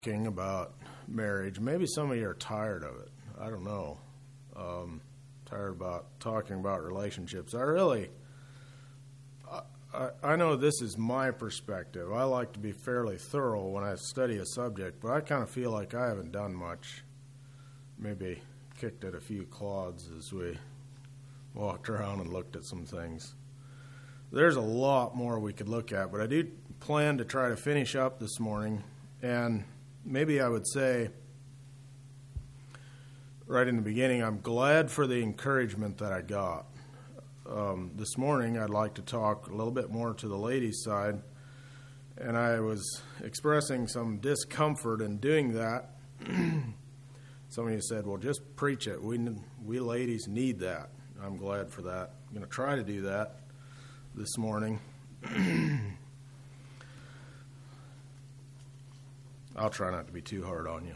Talking about marriage. Maybe some of you are tired of it. I don't know. Tired about talking about relationships. I know this is my perspective. I like to be fairly thorough when I study a subject, but I kind of feel like I haven't done much. Maybe kicked at a few clods as we walked around and looked at some things. There's a lot more we could look at, but I do plan to try to finish up this morning. And maybe I would say right in the beginning, I'm glad for the encouragement that I got. This morning, I'd like to talk a little bit more to the ladies' side, and I was expressing some discomfort in doing that. Some of you said, well, just preach it. We ladies need that. I'm glad for that. I'm going to try to do that this morning. I'll try not to be too hard on you.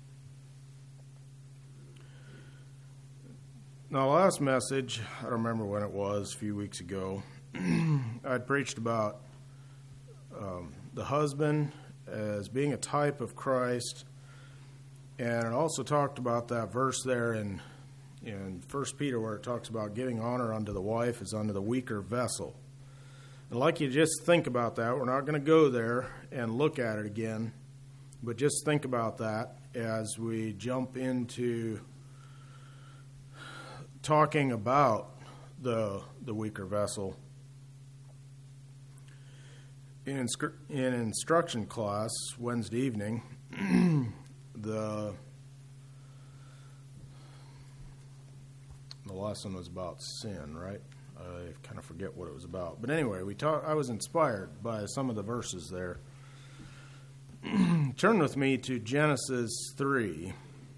Now, last message, I don't remember when it was, a few weeks ago, I'd preached about the husband as being a type of Christ, and it also talked about that verse there in 1 Peter where it talks about giving honor unto the wife as unto the weaker vessel. I'd like you to just think about that. We're not going to go there and look at it again, but just think about that as we jump into talking about the weaker vessel. In instruction class Wednesday evening, the lesson was about sin, right? I kind of forget what it was about. But anyway, I was inspired by some of the verses there. Turn with me to Genesis 3.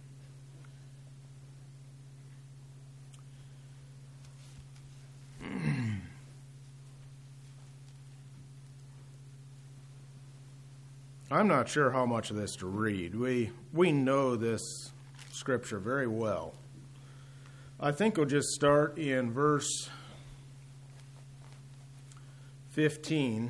I'm not sure how much of this to read. We know this scripture very well. I think we'll just start in verse 15.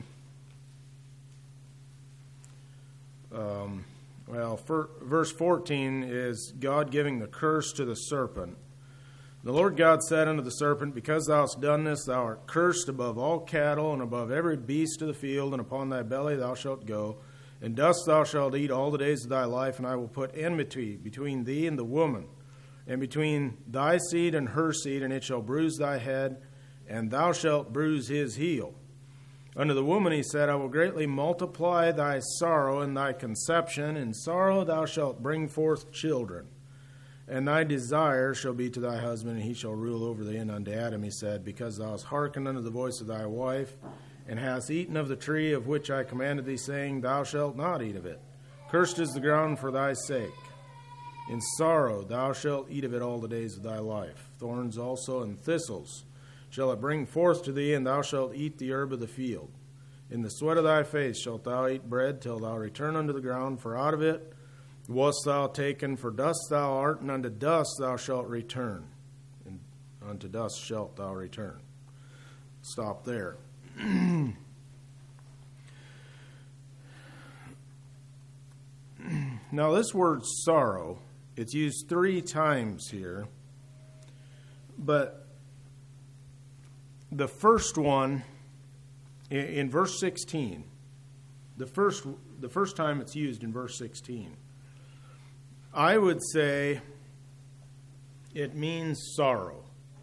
Verse 14 is God giving the curse to the serpent. The Lord God said unto the serpent, because thou hast done this, thou art cursed above all cattle and above every beast of the field, and upon thy belly thou shalt go, and dust thou shalt eat all the days of thy life, and I will put enmity between thee and the woman, and between thy seed and her seed, and it shall bruise thy head, and thou shalt bruise his heel. Unto the woman he said, I will greatly multiply thy sorrow and thy conception. In sorrow thou shalt bring forth children. And thy desire shall be to thy husband, and he shall rule over thee. And unto Adam he said, because thou hast hearkened unto the voice of thy wife, and hast eaten of the tree of which I commanded thee, saying, thou shalt not eat of it. Cursed is the ground for thy sake. In sorrow thou shalt eat of it all the days of thy life. Thorns also and thistles shall it bring forth to thee, and thou shalt eat the herb of the field. In the sweat of thy face shalt thou eat bread, till thou return unto the ground, for out of it wast thou taken, for dust thou art, and unto dust thou shalt return. And unto dust shalt thou return. Stop there. Now this word sorrow, it's used 3 times here, but the first one, in verse 16, the first time it's used in verse 16, I would say it means sorrow.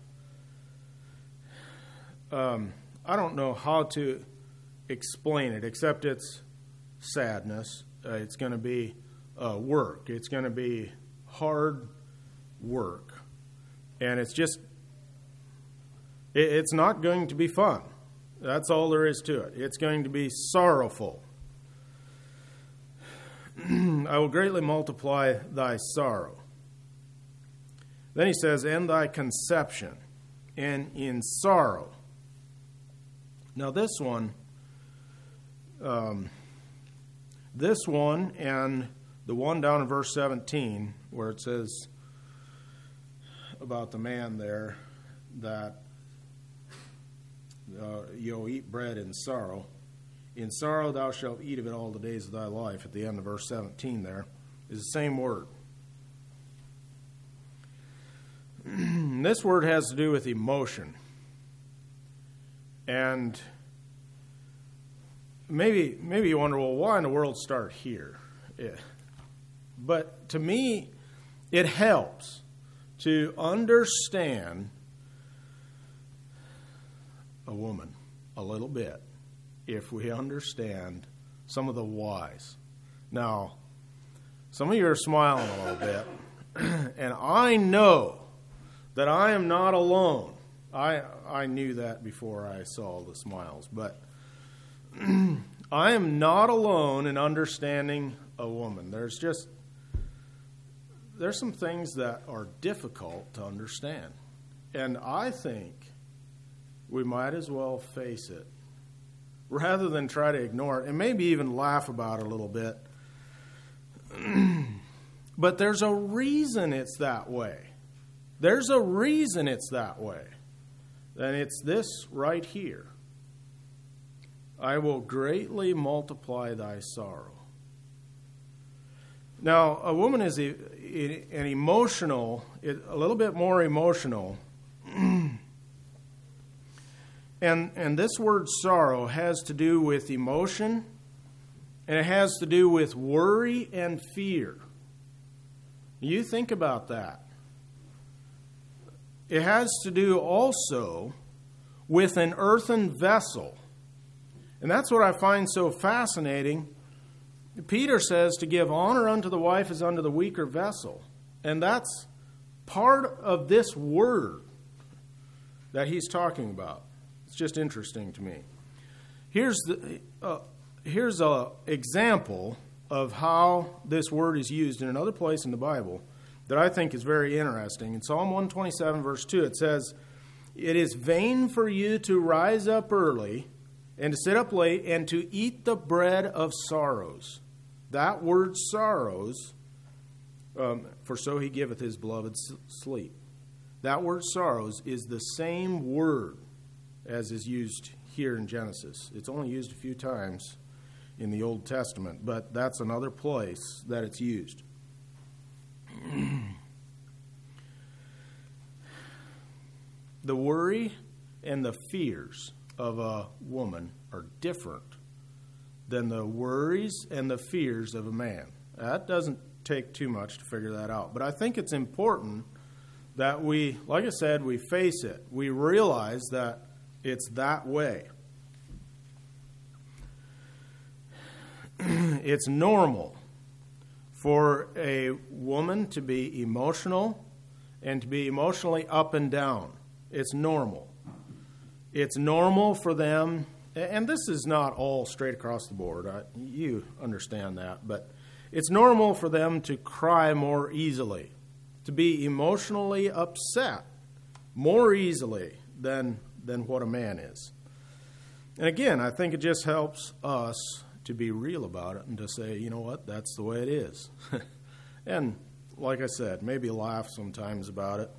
I don't know how to explain it, except it's sadness. It's going to be work. It's going to be hard work. And it's not going to be fun. That's all there is to it. It's going to be sorrowful. I will greatly multiply thy sorrow. Then he says, and thy conception, and in sorrow. Now this one and the one down in verse 17, where it says about the man there that you'll eat bread in sorrow. In sorrow thou shalt eat of it all the days of thy life. At the end of verse 17 there is the same word. This word has to do with emotion. And maybe you wonder, well, why in the world start here? Yeah. But to me, it helps to understand a woman a little bit if we understand some of the whys. Now, some of you are smiling a little bit, and I know that I am not alone. I knew that before I saw the smiles, but I am not alone in understanding a woman. There's some things that are difficult to understand, and I think we might as well face it rather than try to ignore it and maybe even laugh about it a little bit. But there's a reason it's that way. There's a reason it's that way. And it's this right here. I will greatly multiply thy sorrow. Now, a woman is a little bit more emotional. And this word sorrow has to do with emotion, and it has to do with worry and fear. You think about that. It has to do also with an earthen vessel. And that's what I find so fascinating. Peter says to give honor unto the wife as unto the weaker vessel. And that's part of this word that he's talking about. It's just interesting to me. Here's an example of how this word is used in another place in the Bible that I think is very interesting. In Psalm 127, verse 2, it says, "It is vain for you to rise up early and to sit up late and to eat the bread of sorrows." That word sorrows, for so he giveth his beloved sleep. That word sorrows is the same word as is used here in Genesis. It's only used a few times in the Old Testament, but that's another place that it's used. The worry and the fears of a woman are different than the worries and the fears of a man. That doesn't take too much to figure that out. But I think it's important that we, like I said, we face it. We realize that it's that way. It's normal for a woman to be emotional and to be emotionally up and down. It's normal. It's normal for them, and this is not all straight across the board. You understand that, but it's normal for them to cry more easily, to be emotionally upset more easily than what a man is. And again, I think it just helps us to be real about it and to say, you know what, that's the way it is. And like I said, maybe laugh sometimes about it.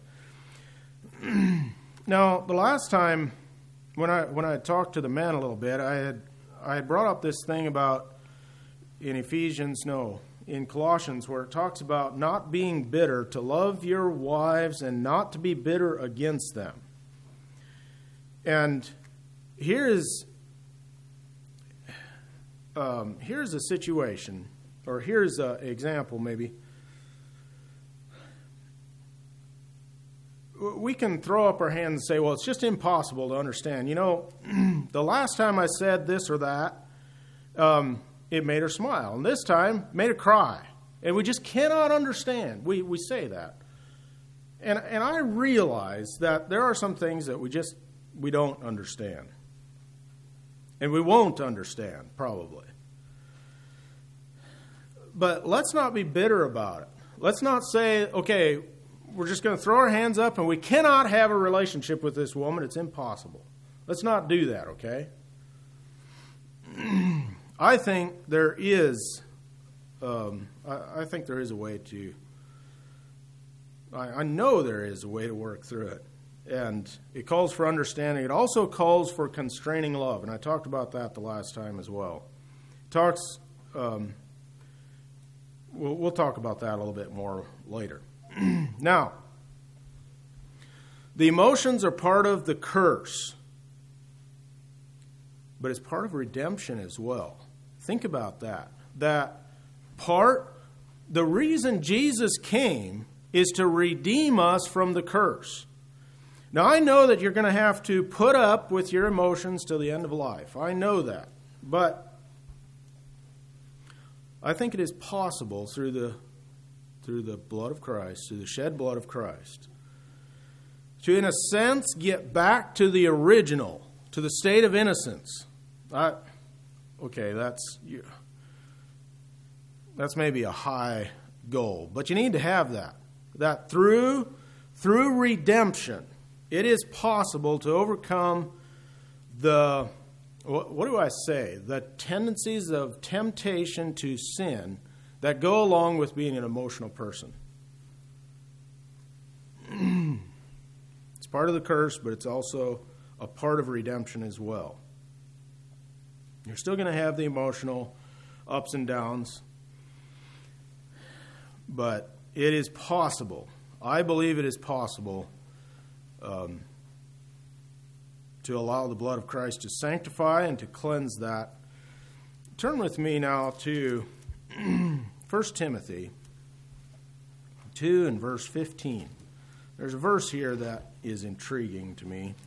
Now, the last time when I talked to the men a little bit, I had brought up this thing about in Colossians, where it talks about not being bitter, to love your wives and not to be bitter against them. And here's a situation, or here's an example maybe. We can throw up our hands and say, well, it's just impossible to understand. You know, the last time I said this or that, it made her smile. And this time, made her cry. And we just cannot understand. We say that. And I realize that there are some things that we don't understand. And we won't understand, probably. But let's not be bitter about it. Let's not say, okay, we're just going to throw our hands up and we cannot have a relationship with this woman. It's impossible. Let's not do that, okay? I think there is a way to... I know there is a way to work through it. And it calls for understanding. It also calls for constraining love, and I talked about that the last time as well. It talks. We'll talk about that a little bit more later. Now, the emotions are part of the curse, but it's part of redemption as well. Think about that. The reason Jesus came is to redeem us from the curse. Now, I know that you're going to have to put up with your emotions till the end of life. I know that. But I think it is possible through the blood of Christ, through the shed blood of Christ, to, in a sense, get back to the original, to the state of innocence. That's maybe a high goal, but you need to have that. That through redemption, it is possible to overcome the tendencies of temptation to sin that go along with being an emotional person. It's part of the curse, but it's also a part of redemption as well. You're still going to have the emotional ups and downs, but it is possible. I believe it is possible to allow the blood of Christ to sanctify and to cleanse that. Turn with me now to 1 Timothy 2 and verse 15. There's a verse here that is intriguing to me.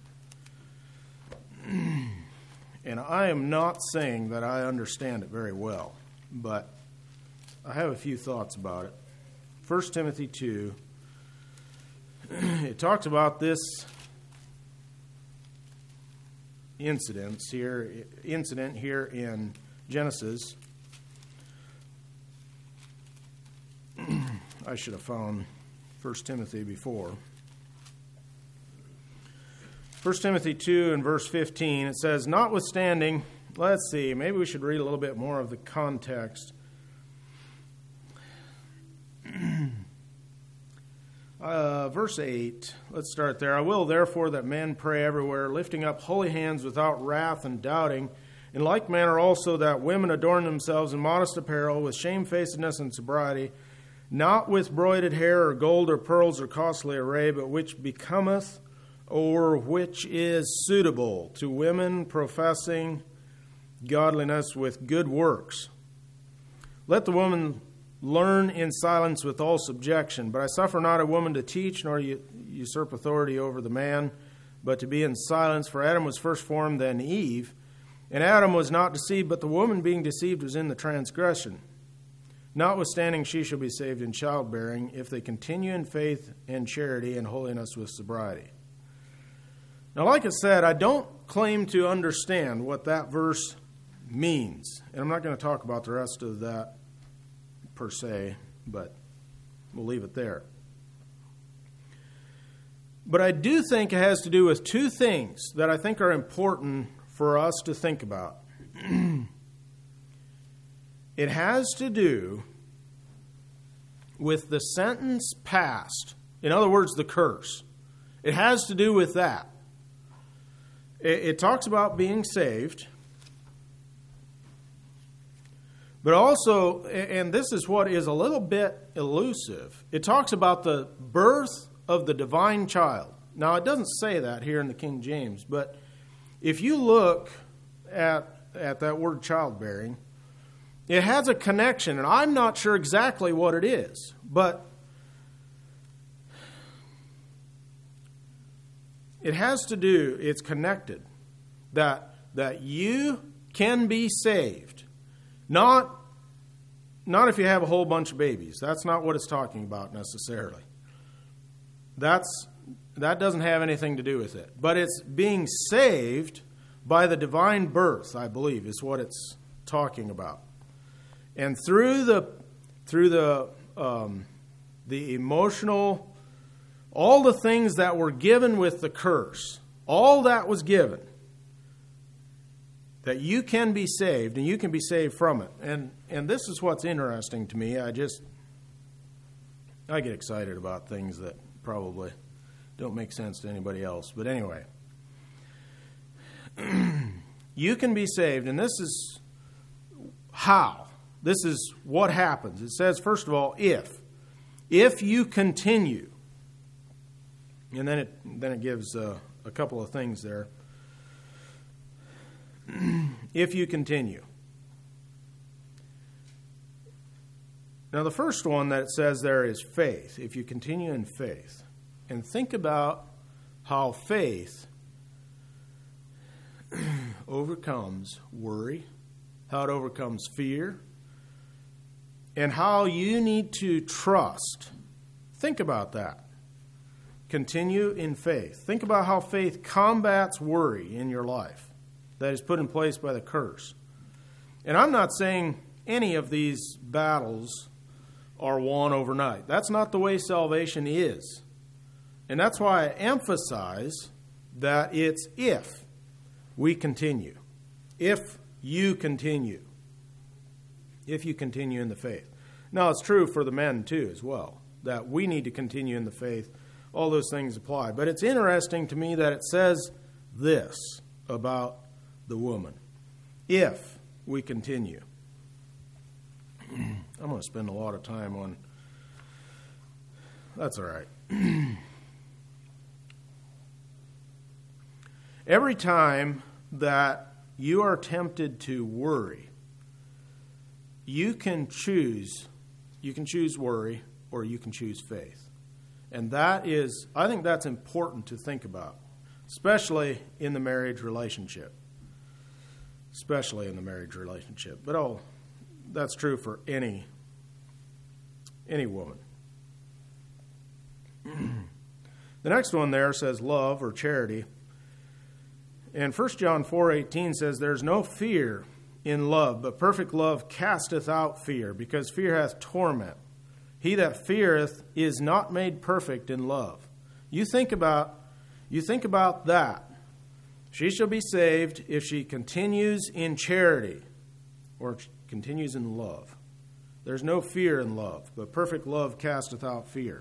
And I am not saying that I understand it very well, but I have a few thoughts about it. 1 Timothy 2, it talks about this incident here in Genesis. I should have found 1 Timothy before. 1 Timothy 2 and verse 15, it says, notwithstanding, let's see, maybe we should read a little bit more of the context. Verse 8, let's start there. I will therefore that men pray everywhere, lifting up holy hands without wrath and doubting. In like manner also that women adorn themselves in modest apparel, with shamefacedness and sobriety, not with broided hair or gold or pearls or costly array, but which becometh or which is suitable to women professing godliness with good works. Let the woman learn in silence with all subjection. But I suffer not a woman to teach, nor usurp authority over the man, but to be in silence. For Adam was first formed, then Eve. And Adam was not deceived, but the woman being deceived was in the transgression. Notwithstanding, she shall be saved in childbearing, if they continue in faith and charity and holiness with sobriety. Now, like I said, I don't claim to understand what that verse means. And I'm not going to talk about the rest of that per se, but we'll leave it there. But I do think it has to do with two things that I think are important for us to think about. It has to do with the sentence passed. In other words, the curse. It has to do with that. It talks about being saved. But also, and this is what is a little bit elusive, it talks about the birth of the divine child. Now, it doesn't say that here in the King James, but if you look at that word childbearing, it has a connection, and I'm not sure exactly what it is, but it has to do, it's connected, that you can be saved. Not if you have a whole bunch of babies. That's not what it's talking about necessarily. That doesn't have anything to do with it. But it's being saved by the divine birth, I believe, is what it's talking about. And through the emotional, all the things that were given with the curse, all that was given, that you can be saved, and you can be saved from it. And this is what's interesting to me. I get excited about things that probably don't make sense to anybody else. But anyway, you can be saved, and this is how. This is what happens. It says, first of all, if you continue, and then it gives a couple of things there. If you continue. Now, the first one that it says there is faith. If you continue in faith. And think about how faith overcomes worry, how it overcomes fear, and how you need to trust. Think about that. Continue in faith. Think about how faith combats worry in your life that is put in place by the curse. And I'm not saying any of these battles are won overnight. That's not the way salvation is. And that's why I emphasize that it's if we continue. If you continue. If you continue in the faith. Now, it's true for the men, too, as well, that we need to continue in the faith. All those things apply. But it's interesting to me that it says this about the woman. If we continue. I'm going to spend a lot of time on... That's all right. Every time that you are tempted to worry, you can choose worry or you can choose faith. And I think that's important to think about, especially in the marriage relationship. But that's true for any woman. The next one there says love or charity. And 1 John 4:18 says, "There's no fear in love, but perfect love casteth out fear, because fear hath torment. He that feareth is not made perfect in love." You think about that. She shall be saved if she continues in charity or continues in love. There's no fear in love, but perfect love casteth out fear.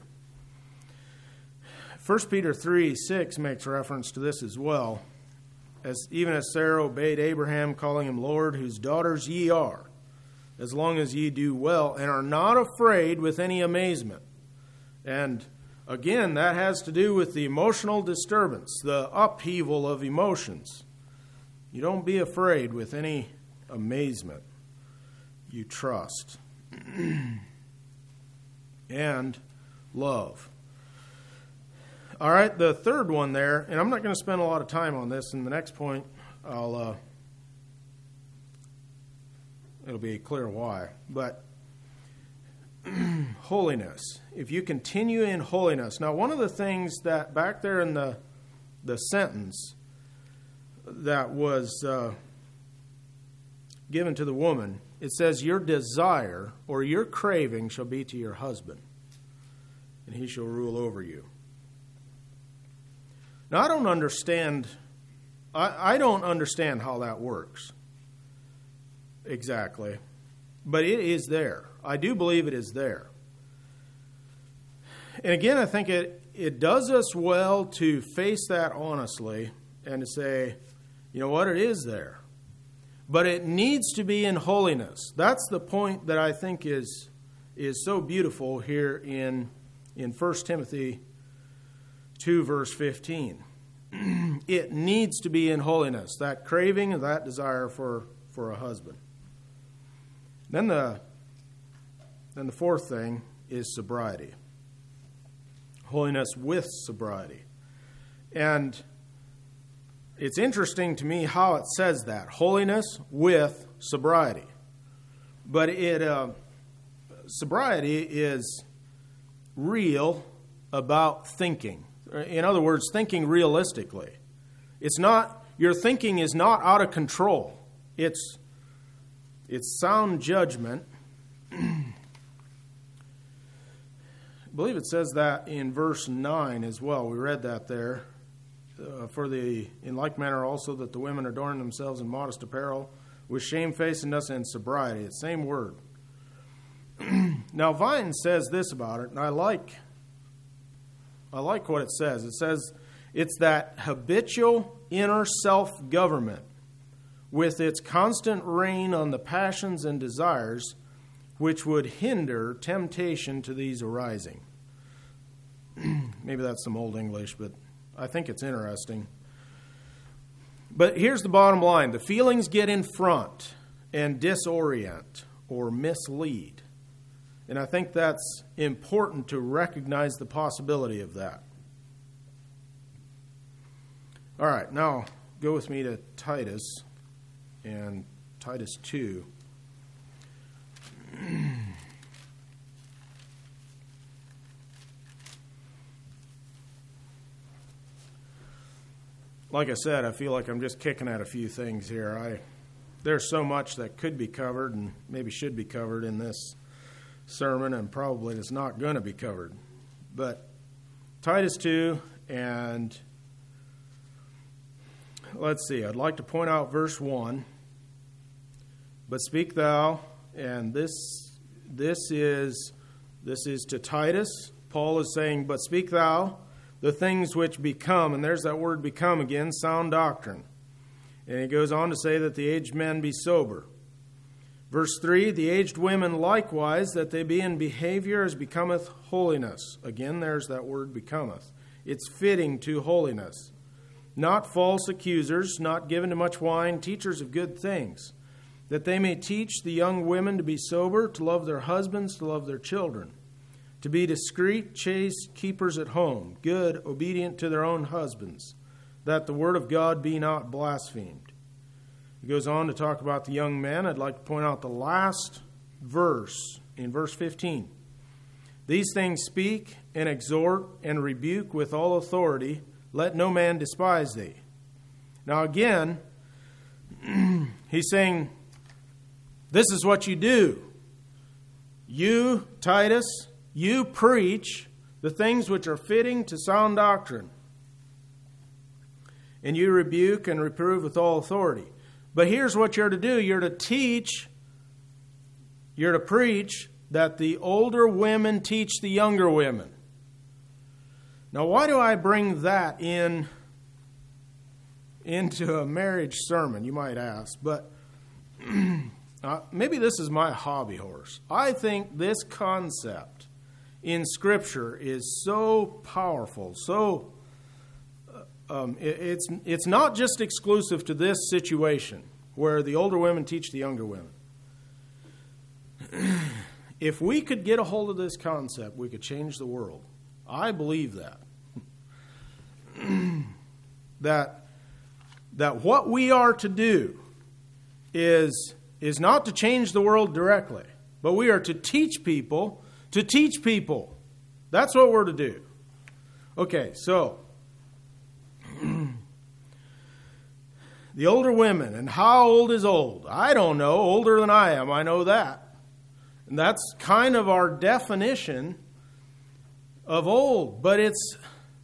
1 Peter 3:6 makes reference to this as well. Even as Sarah obeyed Abraham, calling him Lord, whose daughters ye are, as long as ye do well, and are not afraid with any amazement. And again, that has to do with the emotional disturbance, the upheaval of emotions. You don't be afraid with any amazement. You trust. And love. All right, the third one there, and I'm not going to spend a lot of time on this. In the next point, it'll be clear why. But holiness. If you continue in holiness. Now, one of the things that back there in the sentence that was given to the woman, it says, "Your desire or your craving shall be to your husband, and he shall rule over you." Now, I don't understand how that works exactly, but it is there. I do believe it is there. And again, I think it does us well to face that honestly and to say, you know what, it is there. But it needs to be in holiness. That's the point that I think is so beautiful here in 1 Timothy 2, verse 15. It needs to be in holiness, that craving and that desire for a husband. Then the fourth thing is sobriety. Holiness with sobriety. And it's interesting to me how it says that. Holiness with sobriety. But sobriety is real about thinking. In other words, thinking realistically. It's not, your thinking is not out of control. It's sound judgment. I believe it says that in verse 9 as well. We read that there. In like manner also that the women adorn themselves in modest apparel, with shamefacedness and sobriety. It's the same word. Now, Vine says this about it, and I like I like what it says. It says it's that habitual inner self-government with its constant rein on the passions and desires which would hinder temptation to these arising. Maybe that's some old English, but I think it's interesting. But here's the bottom line. The feelings get in front and disorient or mislead. And I think that's important to recognize the possibility of that. All right, now go with me to Titus and Titus 2. Like I said, I feel like I'm just kicking at a few things here. There's so much that could be covered and maybe should be covered in this sermon, and probably it's not going to be covered. But Titus 2, and let's see, I'd like to point out verse 1. But speak thou, and this is to Titus. Paul is saying, but speak thou the things which become, and there's that word become again, sound doctrine. And he goes on to say that the aged men be sober. Verse 3, the aged women likewise, that they be in behavior as becometh holiness. Again, there's that word becometh. It's fitting to holiness. Not false accusers, not given to much wine, teachers of good things, that they may teach the young women to be sober, to love their husbands, to love their children, to be discreet, chaste, keepers at home, good, obedient to their own husbands, that the word of God be not blasphemed. He goes on to talk about the young men. I'd like to point out the last verse, in verse 15. These things speak and exhort and rebuke with all authority. Let no man despise thee. Now again, he's saying, this is what you do. You, Titus, you preach the things which are fitting to sound doctrine. And you rebuke and reprove with all authority. But here's what you're to do. You're to teach, you're to preach that the older women teach the younger women. Now, why do I bring that into a marriage sermon, you might ask? But maybe this is my hobby horse. I think this concept in Scripture is so powerful, so it's not just exclusive to this situation where the older women teach the younger women. If we could get a hold of this concept, we could change the world. I believe that. that what we are to do is not to change the world directly, but we are to teach people to teach people. That's what we're to do. Okay, so the older women, and how old is old? I don't know. Older than I am, I know that. And that's kind of our definition of old. But it's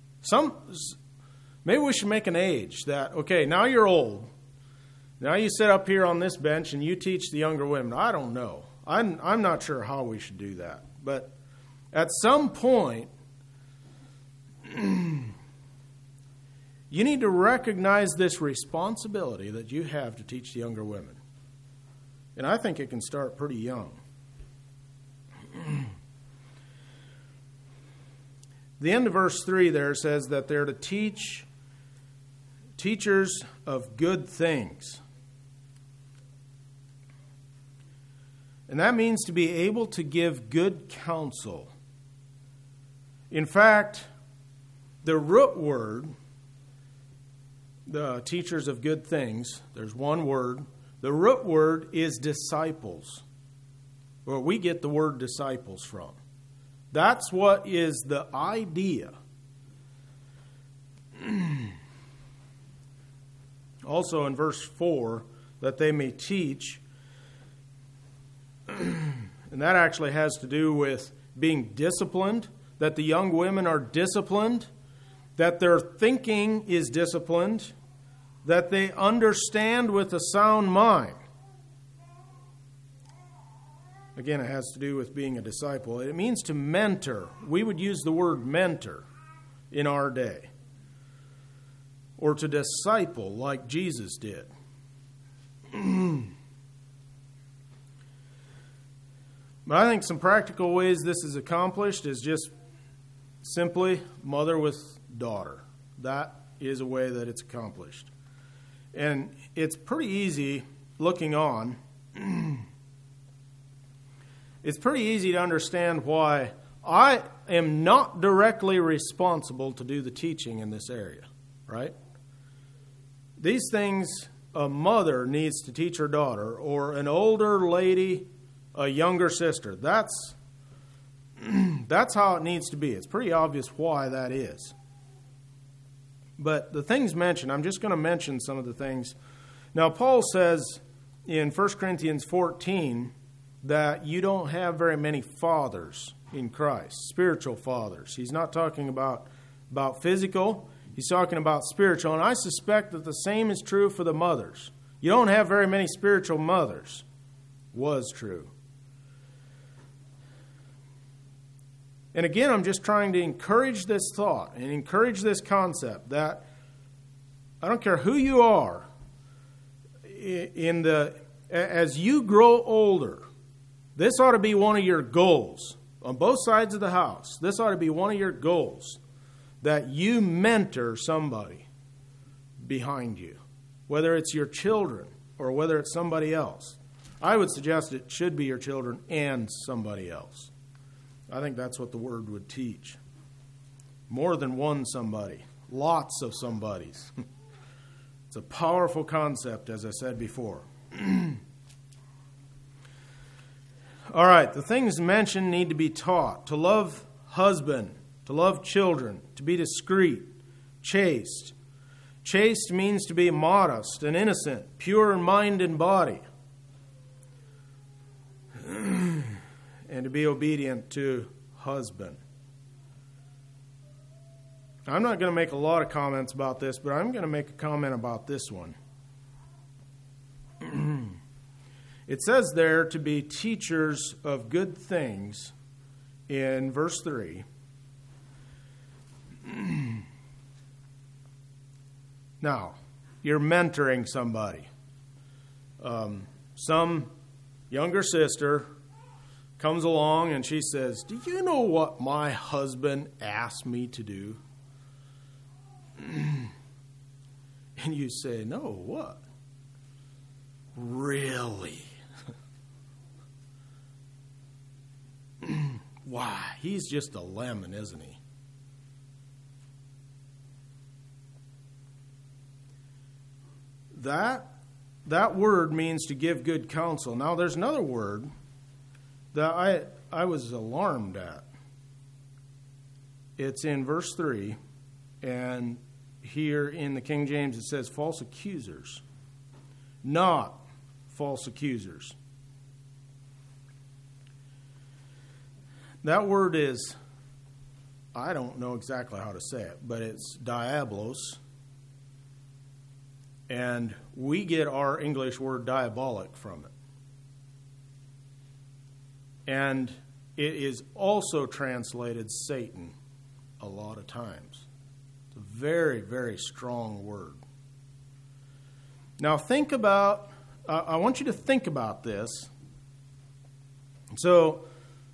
maybe we should make an age that, okay, now you're old. Now you sit up here on this bench and you teach the younger women. I don't know. I'm not sure how we should do that. But at some point, you need to recognize this responsibility that you have to teach the younger women. And I think it can start pretty young. The end of verse 3 there says that they're to teach teachers of good things. And that means to be able to give good counsel. In fact, the root word, the teachers of good things, there's one word. The root word is disciples, where we get the word disciples from. That's what is the idea. Also in verse 4, that they may teach, and that actually has to do with being disciplined, that the young women are disciplined, that their thinking is disciplined, that they understand with a sound mind. Again, it has to do with being a disciple. It means to mentor. We would use the word mentor. in our day, or to disciple like Jesus did. But I think some practical ways this is accomplished is just simply mother with daughter. That is a way that it's accomplished. And it's pretty easy looking on. It's pretty easy to understand why I am not directly responsible to do the teaching in this area, right? These things a mother needs to teach her daughter, or an older lady, a younger sister. That's how it needs to be. It's pretty obvious why that is. But the things mentioned, I'm just going to mention some of the things. Now, Paul says in 1 Corinthians 14 that you don't have very many fathers in Christ, spiritual fathers. He's not talking about physical. He's talking about spiritual. And I suspect that the same is true for the mothers. You don't have very many spiritual mothers. Was true. And again, I'm just trying to encourage this thought and encourage this concept that I don't care who you are, as you grow older, this ought to be one of your goals on both sides of the house. This ought to be one of your goals, that you mentor somebody behind you, whether it's your children or whether it's somebody else. I would suggest it should be your children and somebody else. I think that's what the Word would teach. More than one somebody. Lots of somebodies. It's a powerful concept, as I said before. All right, the things mentioned need to be taught. To love husband, to love children, to be discreet, chaste. Chaste means to be modest and innocent, pure in mind and body. And to be obedient to husband. I'm not going to make a lot of comments about this, but I'm going to make a comment about this one. It says there to be teachers of good things in verse 3. Now, you're mentoring somebody. Some younger sister comes along and she says, "Do you know what my husband asked me to do?" And you say, "No, what?" "Really?" "Why, he's just a lemon, isn't he?" That word means to give good counsel. Now, there's another word that I was alarmed at. It's in verse 3, and here in the King James it says false accusers, not false accusers. That word is, I don't know exactly how to say it, but it's diabolos, and we get our English word diabolic from it. And it is also translated Satan a lot of times. It's a very, very strong word. Now I want you to think about this. So,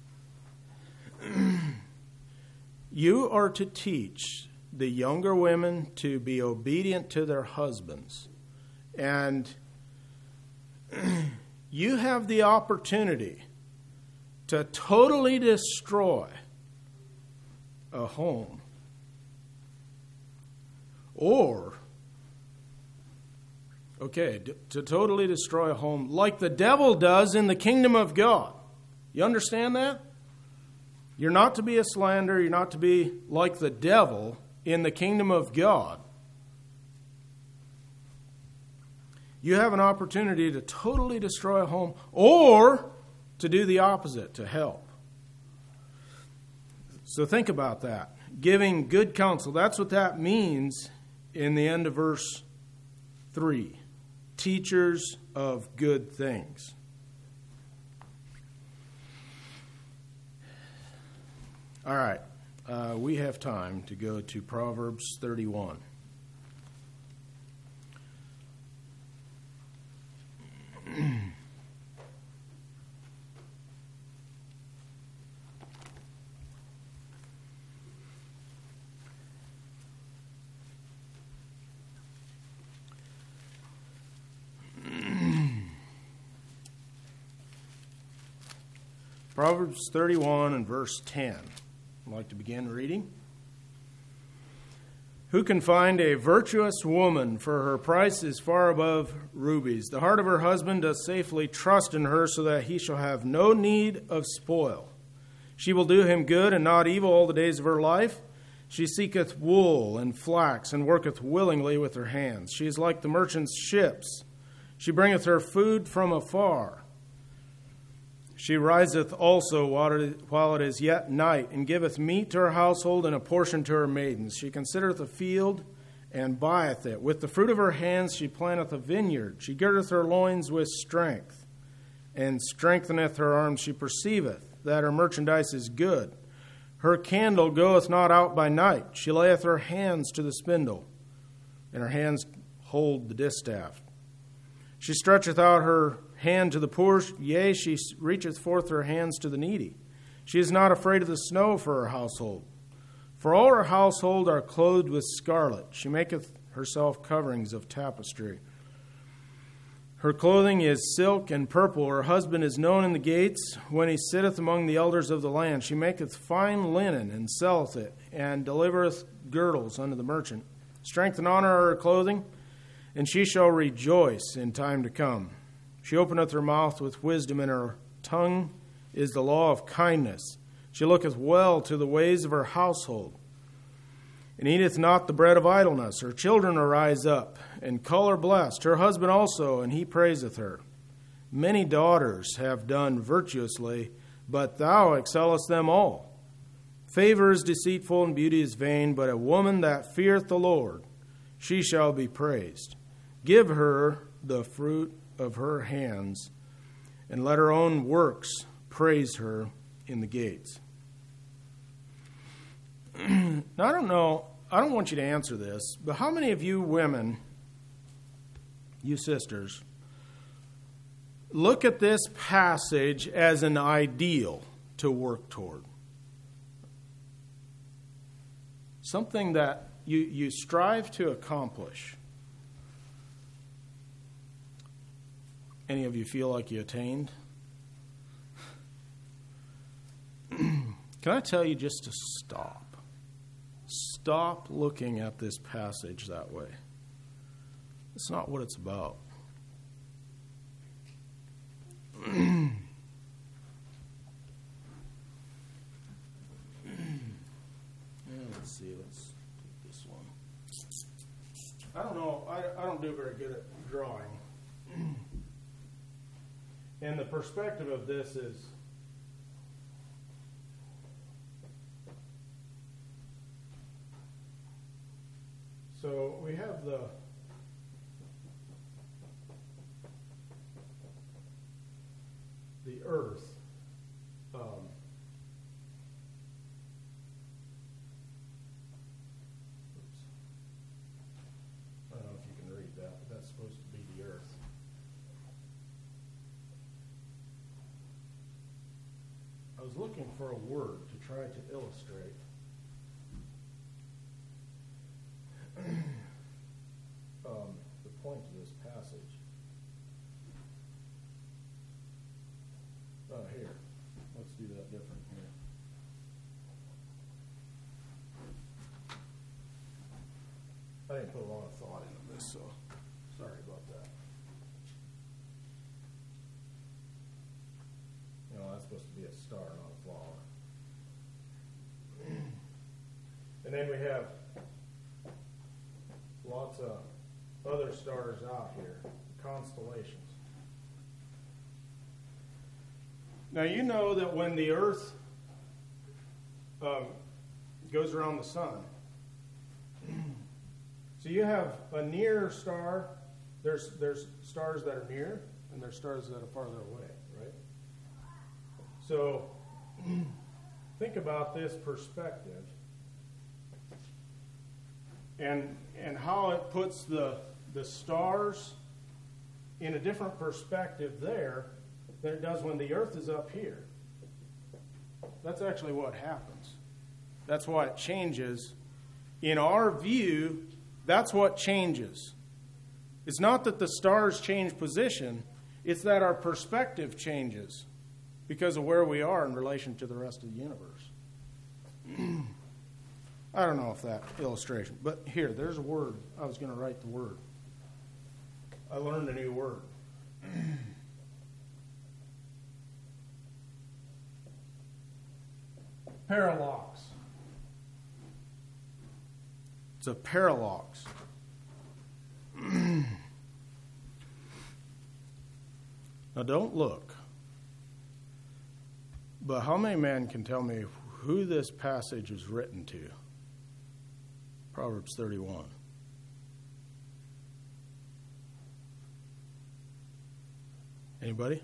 you are to teach the younger women to be obedient to their husbands. And you have the opportunity to totally destroy a home, or, to totally destroy a home like the devil does in the kingdom of God. You understand that? You're not to be a slanderer. You're not to be like the devil in the kingdom of God. You have an opportunity to totally destroy a home, or to do the opposite, to help. So think about that. Giving good counsel, that's what that means in the end of verse 3. Teachers of good things. All right. we have time to go to Proverbs 31. Proverbs 31 and verse 10. I'd like to begin reading. Who can find a virtuous woman, for her price is far above rubies? The heart of her husband does safely trust in her, so that he shall have no need of spoil. She will do him good and not evil all the days of her life. She seeketh wool and flax, and worketh willingly with her hands. She is like the merchant's ships. She bringeth her food from afar. She riseth also while it is yet night, and giveth meat to her household and a portion to her maidens. She considereth a field and buyeth it. With the fruit of her hands she planteth a vineyard. She girdeth her loins with strength, and strengtheneth her arms. She perceiveth that her merchandise is good. Her candle goeth not out by night. She layeth her hands to the spindle, and her hands hold the distaff. She stretcheth out her hand to the poor, yea, she reacheth forth her hands to the needy. She is not afraid of the snow for her household. For all her household are clothed with scarlet. She maketh herself coverings of tapestry. Her clothing is silk and purple. Her husband is known in the gates when he sitteth among the elders of the land. She maketh fine linen and selleth it, and delivereth girdles unto the merchant. Strength and honor are her clothing, and she shall rejoice in time to come. She openeth her mouth with wisdom, and her tongue is the law of kindness. She looketh well to the ways of her household, and eateth not the bread of idleness. Her children arise up, and call her blessed. Her husband also, and he praiseth her. Many daughters have done virtuously, but thou excellest them all. Favor is deceitful, and beauty is vain, but a woman that feareth the Lord, she shall be praised. Give her the fruit of her hands, and let her own works praise her in the gates. Now, I don't want you to answer this, but how many of you women, you sisters, look at this passage as an ideal to work toward? Something that you strive to accomplish. Any of you feel like you attained? Can I tell you just to stop? Stop looking at this passage that way. It's not what it's about. Let's see. Let's take this one. I don't know. I don't do very good at drawing. And the perspective of this is so we have the earth. I don't know if you can read that, but that's supposed to be the earth. I was looking for a word to try to illustrate the point of this passage. Oh, here. Let's do that different here. I didn't put a lot of thought into this, so sorry about that. You know, that's supposed to be a star, not a flower. And then we have lots of other stars out here, constellations. Now, you know that when the Earth goes around the sun, so you have a near star, there's stars that are near, and there's stars that are farther away, right? So, think about this perspective. and how it puts the stars in a different perspective there than it does when the earth is up here. That's actually what happens. That's why it changes. In our view, that's what changes. It's not that the stars change position, it's that our perspective changes because of where we are in relation to the rest of the universe. I don't know if that illustration, but here, there's a word. I was going to write the word. I learned a new word. Parallax. It's a parallax. Now don't look. But how many men can tell me who this passage is written to? Proverbs 31. Anybody?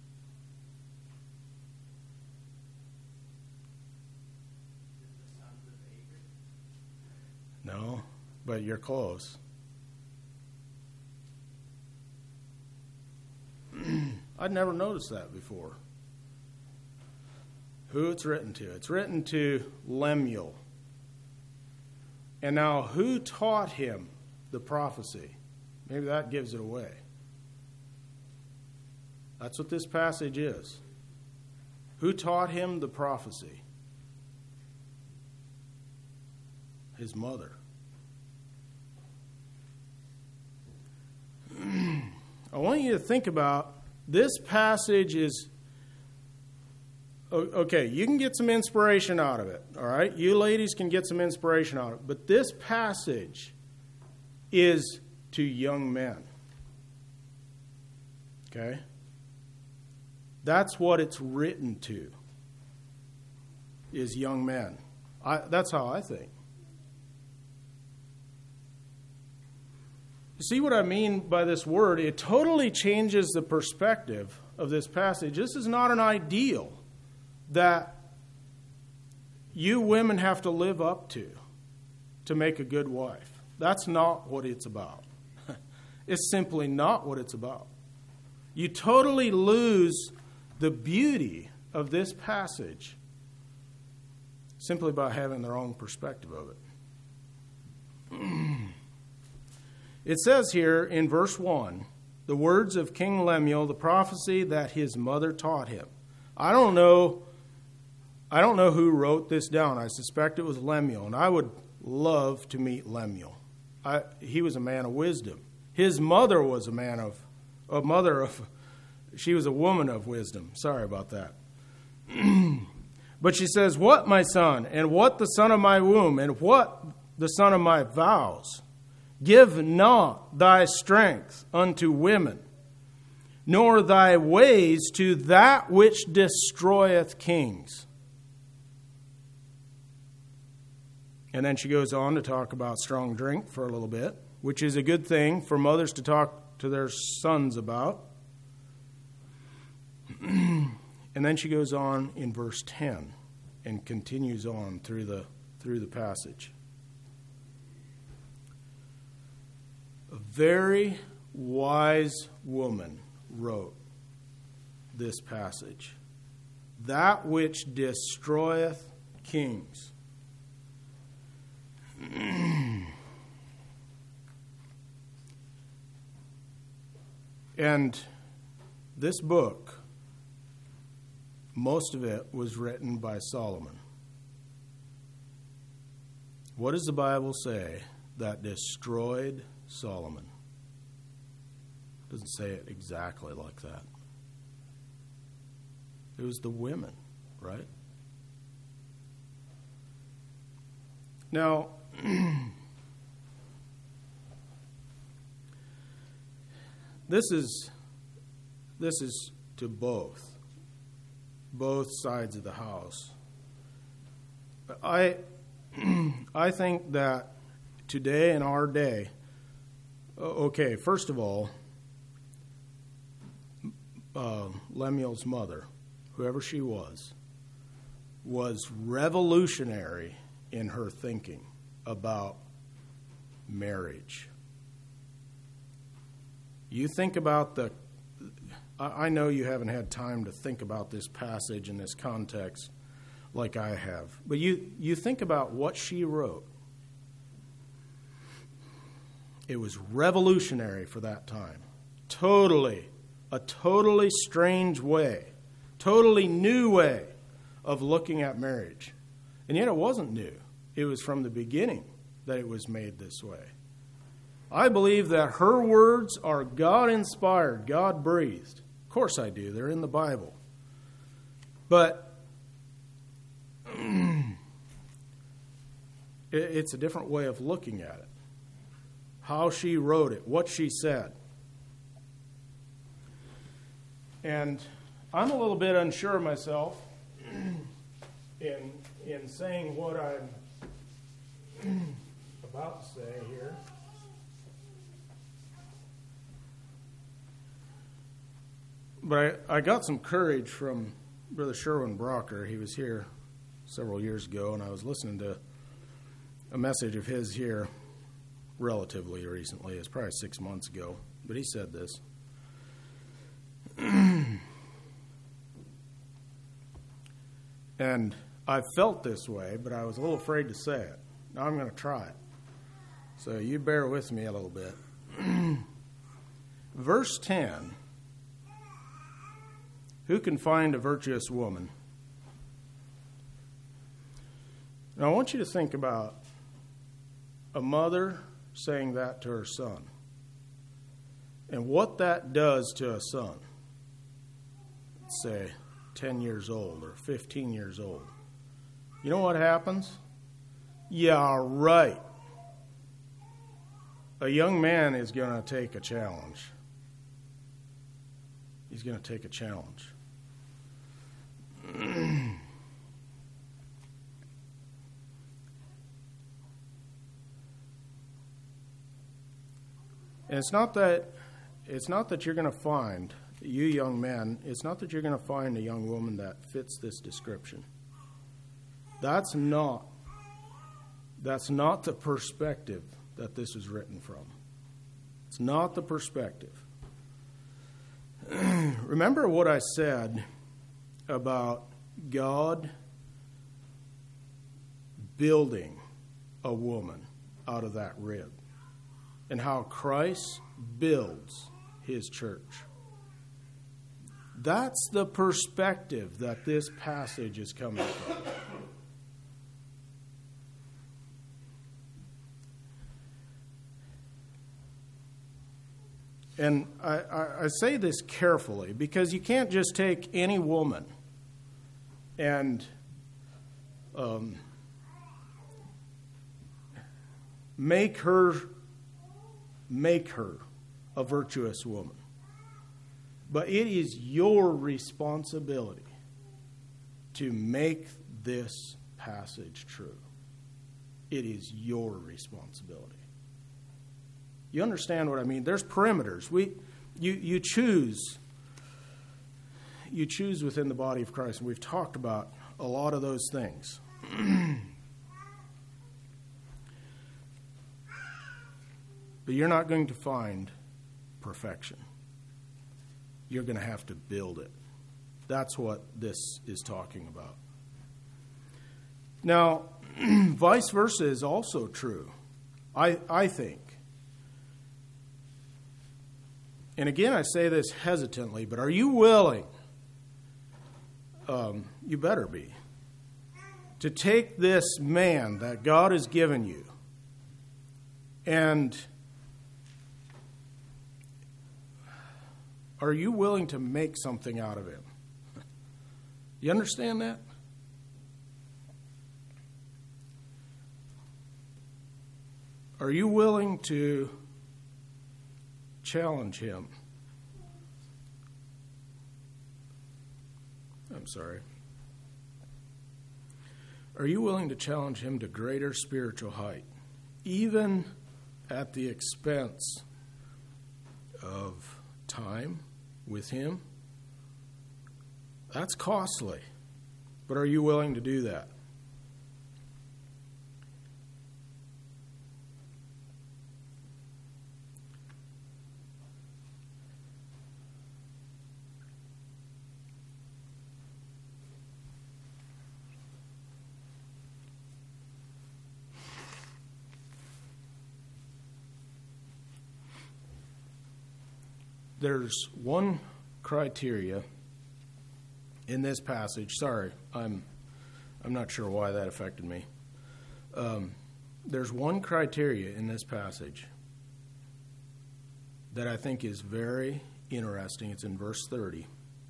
No, but you're close. I'd never noticed that before. Who it's written to? It's written to Lemuel. And now, who taught him the prophecy? Maybe that gives it away. That's what this passage is. Who taught him the prophecy? His mother. I want you to think about this passage is, okay, you can get some inspiration out of it, all right? You ladies can get some inspiration out of it. But this passage is to young men. Okay? That's what it's written to, is young men. That's how I think. You see what I mean by this word? It totally changes the perspective of this passage. This is not an ideal that you women have to live up to make a good wife. That's not what it's about. It's simply not what it's about. You totally lose the beauty of this passage simply by having the wrong perspective of it. It says here in verse 1, the words of King Lemuel, the prophecy that his mother taught him. I don't know who wrote this down. I suspect it was Lemuel, and I would love to meet Lemuel. He was a man of wisdom. His mother was she was a woman of wisdom. Sorry about that. But she says, "What, my son, and what the son of my womb, and what the son of my vows? Give not thy strength unto women, nor thy ways to that which destroyeth kings." And then she goes on to talk about strong drink for a little bit, which is a good thing for mothers to talk to their sons about. And then she goes on in verse 10 and continues on through the passage. A very wise woman wrote this passage. That which destroyeth kings. And this book, most of it was written by Solomon. What does the Bible say that destroyed Solomon? It doesn't say it exactly like that. It was the women, right? Now, this is to both sides of the house. I think that today, in our day, okay, first of all, Lemuel's mother, whoever she was revolutionary in her thinking about marriage. You think about I know you haven't had time to think about this passage in this context like I have, but you think about what she wrote. It was revolutionary for that time. A totally strange way, totally new way of looking at marriage. And yet it wasn't new. It was from the beginning that it was made this way. I believe that her words are God-inspired, God-breathed. Of course I do. They're in the Bible. But it's a different way of looking at it. How she wrote it, what she said. And I'm a little bit unsure of myself in saying what I'm about to say here. But I got some courage from Brother Sherwin Brocker. He was here several years ago, and I was listening to a message of his here relatively recently. It was probably 6 months ago. But he said this. And I felt this way, but I was a little afraid to say it. Now I'm going to try it. So you bear with me a little bit. Verse 10. Who can find a virtuous woman? Now I want you to think about a mother saying that to her son. And what that does to a son. Let's say 10 years old or 15 years old. You know what happens? Yeah, right. A young man is going to take a challenge. He's going to take a challenge. And it's not that you're going to find, you young men, it's not that you're going to find a young woman that fits this description. That's not the perspective that this is written from. It's not the perspective. Remember what I said about God building a woman out of that rib, and how Christ builds his church. That's the perspective that this passage is coming from. And I say this carefully because you can't just take any woman and make her a virtuous woman. But it is your responsibility to make this passage true. It is your responsibility. You understand what I mean? There's perimeters. You choose within the body of Christ, and we've talked about a lot of those things. But you're not going to find perfection. You're going to have to build it. That's what this is talking about. Now, vice versa is also true, I think. And again, I say this hesitantly, but are you willing, you better be, to take this man that God has given you and are you willing to make something out of him? You understand that? Are you willing to challenge him? I'm sorry. Are you willing to challenge him to greater spiritual height, even at the expense of time with him? That's costly, but are you willing to do that? there's one criteria in this passage. Sorry, I'm not sure why that affected me. There's one criteria in this passage that I think is very interesting. It's in verse 30. It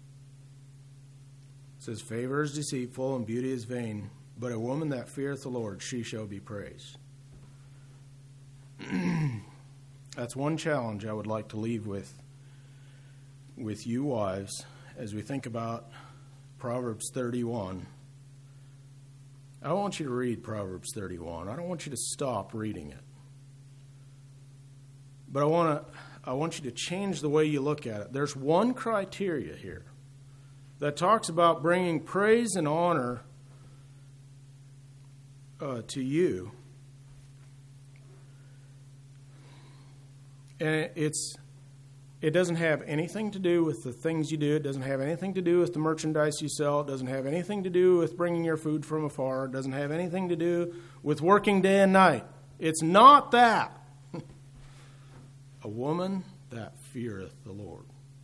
says, "Favor is deceitful and beauty is vain, but a woman that feareth the Lord, she shall be praised." That's one challenge I would like to leave with you wives as we think about Proverbs 31. I want you to read Proverbs 31. I don't want you to stop reading it. But I want you to change the way you look at it. There's one criteria here that talks about bringing praise and honor to you. And it doesn't have anything to do with the things you do. It doesn't have anything to do with the merchandise you sell. It doesn't have anything to do with bringing your food from afar. It doesn't have anything to do with working day and night. It's not that. A woman that feareth the Lord.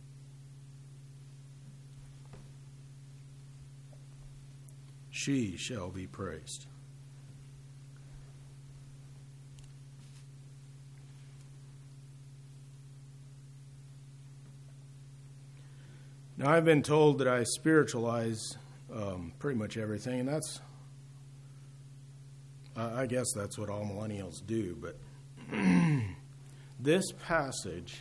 She shall be praised. Now, I've been told that I spiritualize pretty much everything, and I guess that's what all millennials do, but this passage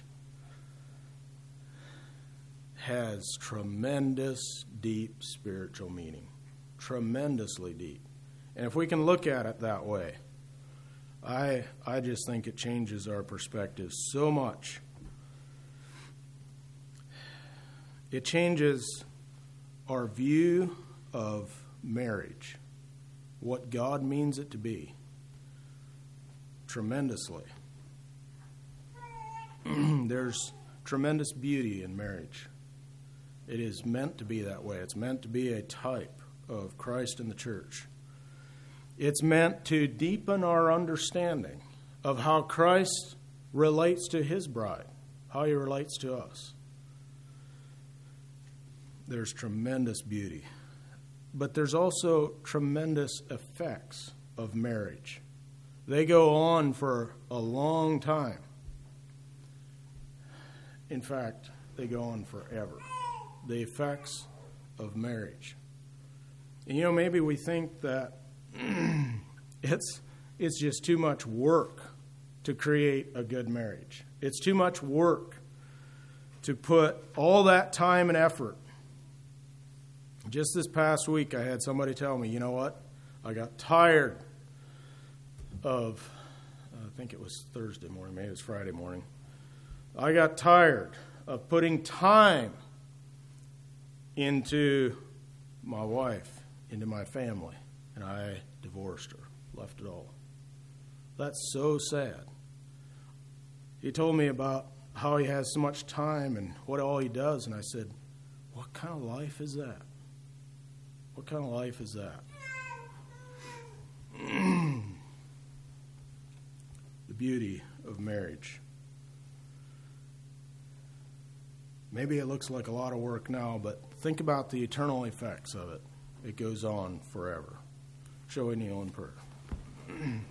has tremendous, deep spiritual meaning. Tremendously deep. And if we can look at it that way, I just think it changes our perspective so much. It changes our view of marriage, what God means it to be, tremendously. There's tremendous beauty in marriage. It is meant to be that way. It's meant to be a type of Christ and the church. It's meant to deepen our understanding of how Christ relates to his bride, how he relates to us. There's tremendous beauty. But there's also tremendous effects of marriage. They go on for a long time. In fact, they go on forever. The effects of marriage. And maybe we think that it's just too much work to create a good marriage. It's too much work to put all that time and effort. Just this past week, I had somebody tell me, you know what? I got tired of, I think it was Thursday morning, maybe it was Friday morning. I got tired of putting time into my wife, into my family, and I divorced her, left it all. That's so sad. He told me about how he has so much time and what all he does, and I said, what kind of life is that? What kind of life is that? The beauty of marriage. Maybe it looks like a lot of work now, but think about the eternal effects of it. It goes on forever. Shall we kneel in prayer?